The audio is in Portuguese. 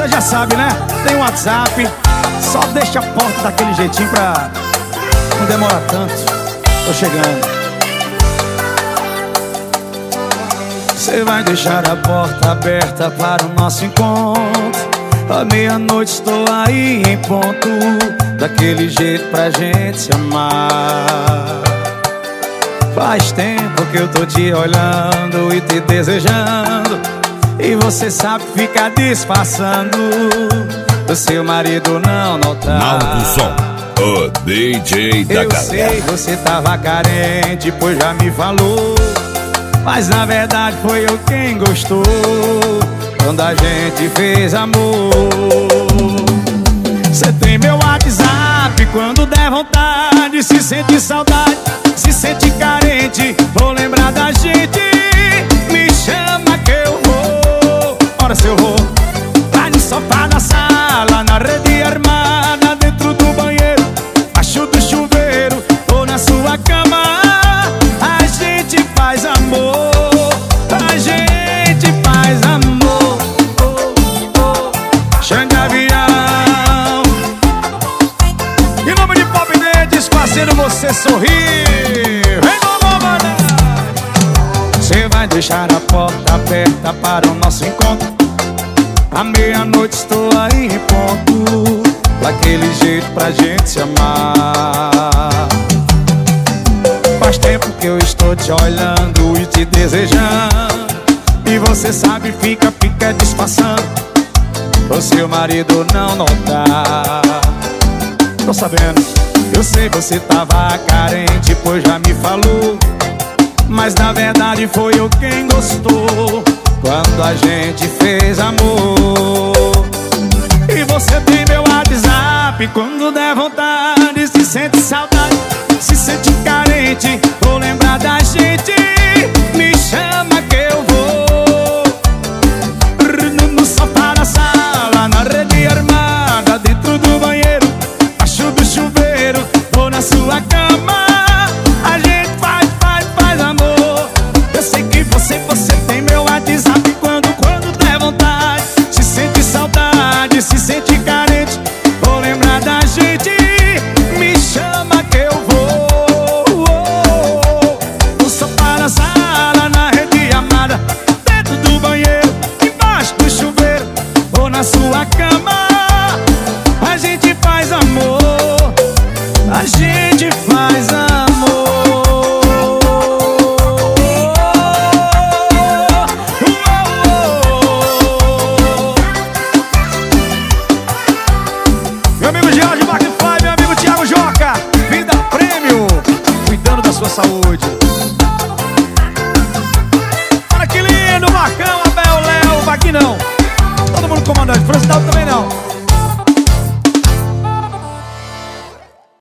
Você já sabe, né? Tem um WhatsApp. Só deixa a porta daquele jeitinho pra não demorar tanto. Tô chegando. Você vai deixar a porta aberta para o nosso encontro. À meia-noite estou aí em ponto, daquele jeito pra gente se amar. Faz tempo que eu tô te olhando e te desejando, e você sabe ficar disfarçando o seu marido não notar. Naldo Som, o DJ da galera. Eu sei, você tava carente, pois já me falou, mas na verdade foi eu quem gostou quando a gente fez amor. Você tem meu WhatsApp, quando der vontade, se sente saudade, se sente carente, vou lembrar da gente, me chama que eu vou. Ora se eu vou, lá no sofá da sala, na rede armada, dentro do banheiro, baixo do chuveiro, ou na sua cama, a gente faz amor, a gente faz amor, Xande Avião. Em nome de Pop Dentes, fazendo você sorrir. Vem com a mano. Você vai deixar a porta aberta para o nosso encontro. À meia-noite estou aí em ponto, daquele jeito pra gente se amar. Faz tempo que eu estou te olhando e te desejando, e você sabe, fica disfarçando o seu marido não notar. Tô sabendo, eu sei, você tava carente, pois já me falou, mas na verdade foi eu quem gostou quando a gente fez amor. E você tem meu WhatsApp, quando der vontade, se sente saudade, se sente carente, vou lembrar da gente, me chama que eu vou. No sofá da sala, na rede armada, dentro do banheiro, baixo do chuveiro, ou na sua cama, a gente faz amor. Eu sei que você tem meu WhatsApp, quando der vontade, se sente saudade, se sente carente, vou lembrar da gente, me chama que eu vou. No sofá da sala, na rede amada, dentro do banheiro, embaixo do chuveiro, ou na sua cama, a gente faz amor, a gente faz amor. Meu amigo Jorge McFly, meu amigo Thiago Joca, Vida Prêmio, cuidando da sua saúde. Olha que lindo, Marcão, Abel, Léo, Vaquinão, todo mundo comandante, Francidal também não.